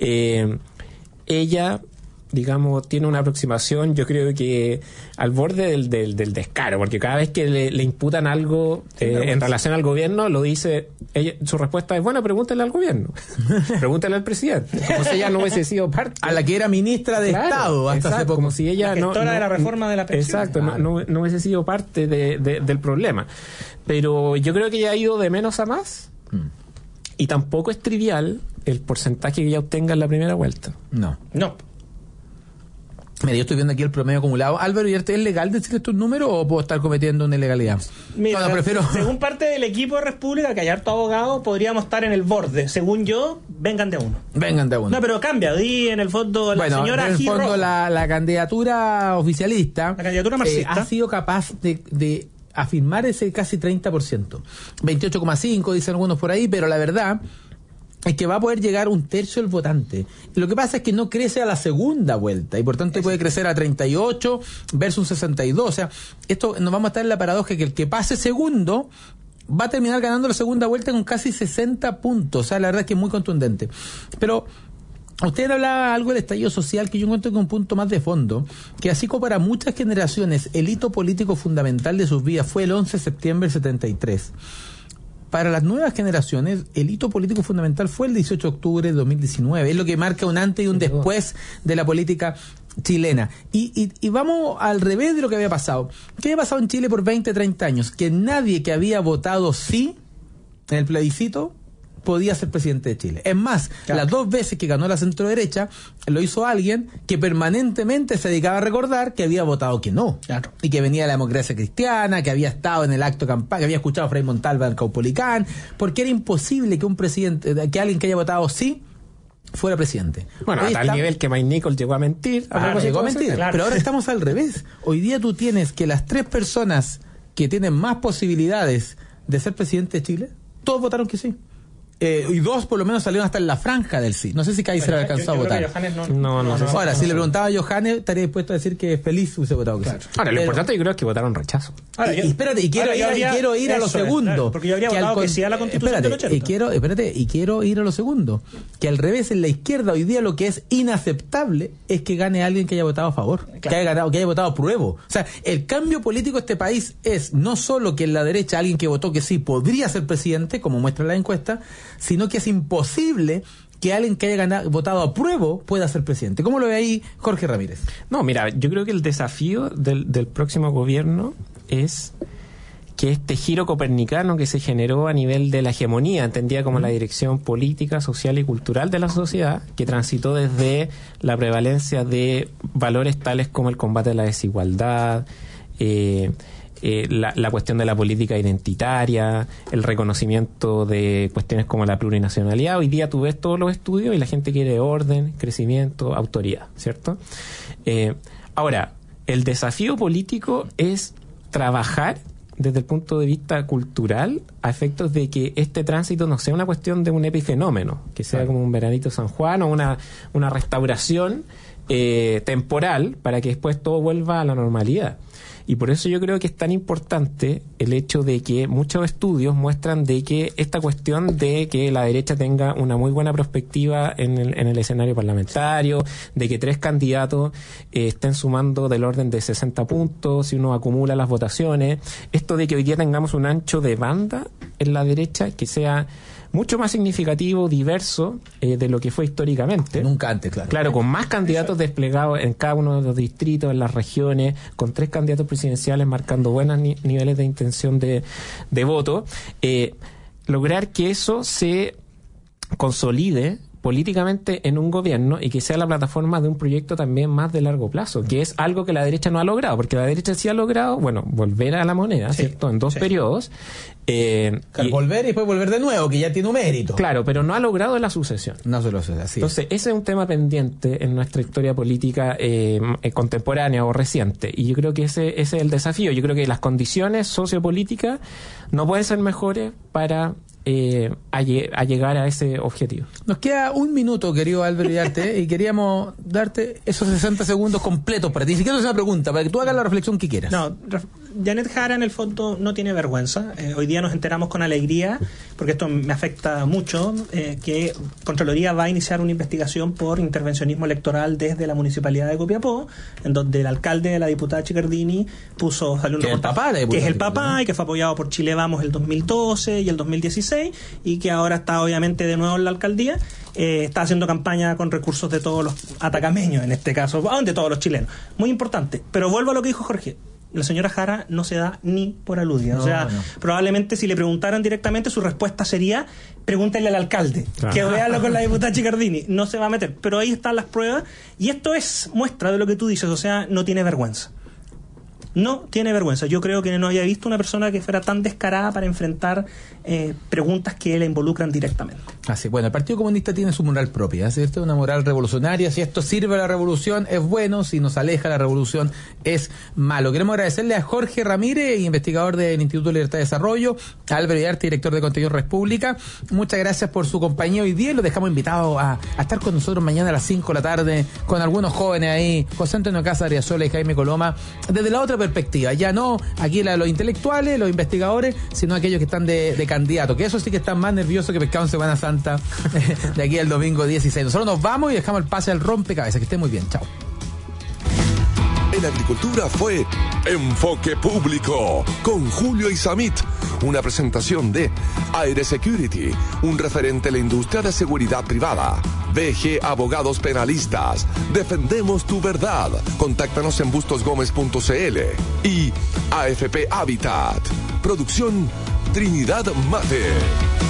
ella, digamos, tiene una aproximación, yo creo que al borde del descaro, porque cada vez que le imputan algo en relación al gobierno, lo dice ella, su respuesta es, bueno, pregúntale al gobierno, pregúntale al presidente, como si ella no hubiese sido parte, a la que era ministra de Estado hasta hace poco, como si ella la gestora de la reforma de la pensión. Exacto, no hubiese sido parte del problema. Pero yo creo que ella ha ido de menos a más, y tampoco es trivial el porcentaje que ella obtenga en la primera vuelta. No. Mira, yo estoy viendo aquí el promedio acumulado. Álvaro, ¿y es legal decir estos números o puedo estar cometiendo una ilegalidad? Mira, según parte del equipo de República, que hay harto abogado, podríamos estar en el borde. Según yo, vengan de a uno. No, pero cambia. Di en el fondo la señora en el fondo Rojo. la candidatura oficialista, la candidatura marxista, ha sido capaz de afirmar ese casi 30%. 28,5 dicen algunos por ahí, pero la verdad es que va a poder llegar 1/3 del votante. Lo que pasa es que no crece a la segunda vuelta y por tanto puede crecer a 38 versus 62. O sea, esto nos vamos a estar en la paradoja que el que pase segundo va a terminar ganando la segunda vuelta con casi 60 puntos. O sea, la verdad es que es muy contundente. Pero usted hablaba algo del estallido social, que yo encuentro que es un punto más de fondo, que así como para muchas generaciones el hito político fundamental de sus vidas fue el 11 de septiembre del 73. Para las nuevas generaciones, el hito político fundamental fue el 18 de octubre de 2019. Es lo que marca un antes y un después de la política chilena. Y vamos al revés de lo que había pasado. ¿Qué había pasado en Chile por 20, 30 años? Que nadie que había votado sí en el plebiscito podía ser presidente de Chile. Es más, las 2 veces que ganó la centroderecha, lo hizo alguien que permanentemente se dedicaba a recordar que había votado que no. Claro. Y que venía de la democracia cristiana, que había estado en el acto de campaña, que había escuchado a Fray Montalva en Caupolicán, porque era imposible que un presidente, que alguien que haya votado sí fuera presidente. Bueno, a tal nivel que Mike Nichols llegó a mentir. Llegó a mentir. Claro. Pero ahora estamos al revés. Hoy día tú tienes que las 3 personas que tienen más posibilidades de ser presidente de Chile, todos votaron que sí. Y 2 por lo menos salieron hasta en la franja del sí. No sé si Kaiser alcanzó a votar. No sé. Ahora, si le preguntaba a Johannes, estaría dispuesto a decir que feliz hubiese votado que sí. Ahora, lo importante yo creo es que votaron rechazo. Espérate, y quiero ir a lo segundo. Claro, porque yo habría votado que sí a la Constitución del 80. Y quiero ir a lo segundo. Que al revés, en la izquierda hoy día lo que es inaceptable es que gane alguien que haya votado a favor, que haya votado a pruebo. O sea, el cambio político de este país es no solo que en la derecha alguien que votó que sí podría ser presidente, como muestra la encuesta, sino que es imposible que alguien que haya votado a prueba pueda ser presidente. ¿Cómo lo ve ahí Jorge Ramírez? No, mira, yo creo que el desafío del próximo gobierno es que este giro copernicano que se generó a nivel de la hegemonía, entendida como la dirección política, social y cultural de la sociedad, que transitó desde la prevalencia de valores tales como el combate a la desigualdad, la cuestión de la política identitaria, el reconocimiento de cuestiones como la plurinacionalidad. Hoy día tú ves todos los estudios y la gente quiere orden, crecimiento, autoridad, ¿cierto? Ahora, el desafío político es trabajar desde el punto de vista cultural a efectos de que este tránsito no sea una cuestión de un epifenómeno, que sea como un veranito San Juan o una restauración temporal para que después todo vuelva a la normalidad. Y por eso yo creo que es tan importante el hecho de que muchos estudios muestran de que esta cuestión de que la derecha tenga una muy buena perspectiva en el escenario parlamentario, de que 3 candidatos estén sumando del orden de 60 puntos si uno acumula las votaciones, esto de que hoy día tengamos un ancho de banda en la derecha que sea mucho más significativo, diverso de lo que fue históricamente. Nunca antes, claro. Claro, con más candidatos desplegados en cada uno de los distritos, en las regiones, con 3 candidatos presidenciales marcando buenos niveles de intención de voto. Lograr que eso se consolide políticamente en un gobierno y que sea la plataforma de un proyecto también más de largo plazo, que es algo que la derecha no ha logrado, porque la derecha sí ha logrado, bueno, volver a la moneda, ¿cierto? En 2 periodos. Volver y después volver de nuevo, que ya tiene un mérito. Claro, pero no ha logrado la sucesión. No se lo hace así. Entonces, ese es un tema pendiente en nuestra historia política contemporánea o reciente. Y yo creo que ese es el desafío. Yo creo que las condiciones sociopolíticas no pueden ser mejores para llegar a ese objetivo. Nos queda 1 minuto, querido Álvaro Iriarte, y queríamos darte esos 60 segundos completos para ti. Ni siquiera es una pregunta, para que tú hagas la reflexión que quieras. No, Janet Jara en el fondo no tiene vergüenza. Hoy día nos enteramos con alegría, porque esto me afecta mucho, que Contraloría va a iniciar una investigación por intervencionismo electoral desde la Municipalidad de Copiapó, en donde el alcalde de la diputada Chicardini salió un reportaje, que es el papá y que fue apoyado por Chile Vamos el 2012 y el 2016, y que ahora está obviamente de nuevo en la alcaldía. Está haciendo campaña con recursos de todos los atacameños, en este caso, de todos los chilenos. Muy importante. Pero vuelvo a lo que dijo Jorge. La señora Jara no se da ni por aludida. Probablemente si le preguntaran directamente, su respuesta sería: pregúntenle al alcalde, que véalo con la diputada Chicardini. No se va a meter. Pero ahí están las pruebas. Y esto es muestra de lo que tú dices. O sea, no tiene vergüenza. No tiene vergüenza. Yo creo que no había visto una persona que fuera tan descarada para enfrentar preguntas que la involucran directamente. Así, bueno, el Partido Comunista tiene su moral propia, ¿cierto? Una moral revolucionaria. Si esto sirve a la revolución, es bueno. Si nos aleja de la revolución, es malo. Queremos agradecerle a Jorge Ramírez, investigador del Instituto de Libertad y Desarrollo, a Álvaro Iriarte, director de Contenido República. Muchas gracias por su compañía hoy día. Los dejamos invitados a estar con nosotros mañana a las 5 de la tarde con algunos jóvenes ahí, José Antonio Casa Ariazola y Jaime Coloma, desde la otra perspectiva. Ya no aquí los intelectuales, los investigadores, sino aquellos que están de candidato, que eso sí que están más nerviosos que pescado en Semana Santa de aquí al domingo 16. Nosotros nos vamos y dejamos el pase al rompecabezas. Que esté muy bien. Chao. En agricultura fue Enfoque Público con Julio Isamit, una presentación de Aire Security, un referente en la industria de seguridad privada. BG Abogados Penalistas, defendemos tu verdad. Contáctanos en bustosgomez.cl. Y AFP Habitat, producción Trinidad Mate.